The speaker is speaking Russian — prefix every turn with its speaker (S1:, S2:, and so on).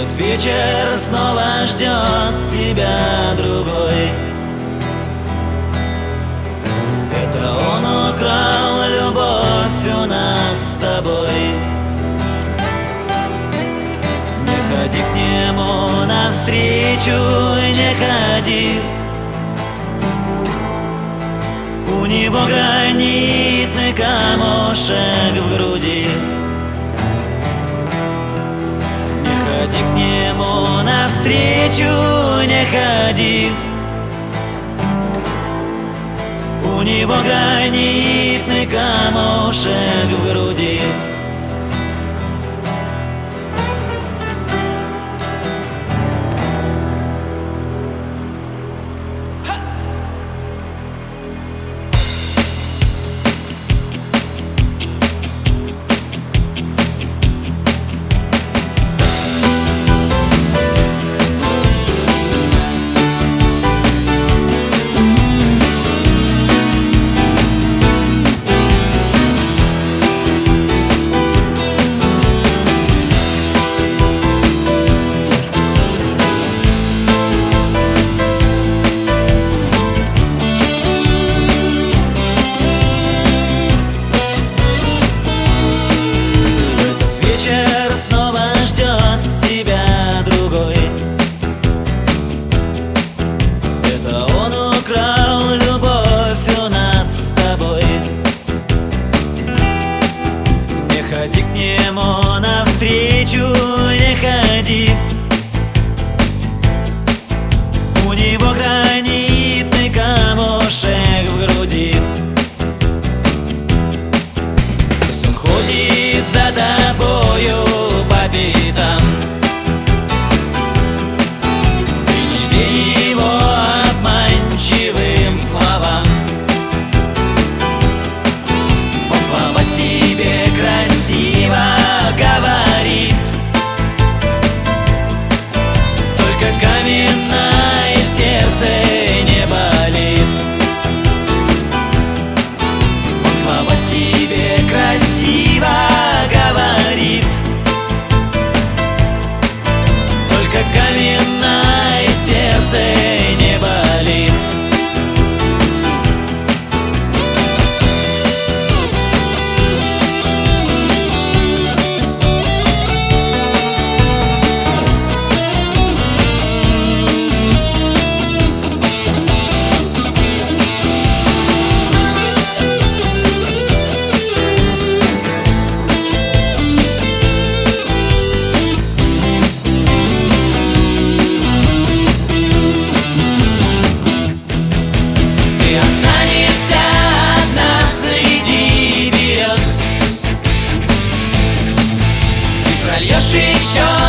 S1: Этот вечер снова ждет тебя другой. Это он украл любовь у нас с тобой. Не ходи к нему навстречу, не ходи. У него гранитный камушек в груди. Не ходи к нему навстречу, не ходи. У него гранитный камушек в груди. Ходи к нему навстречу, не ходи. У него гранитный камушек в груди. Пусть он ходит за тобою по пятам. Ты не верь его обманчивым словам. Он слова тебе красиво говорит, только каменное сердце не болит. Он слова тебе красиво говорит, только каменное сердце не болит. Прольешь еще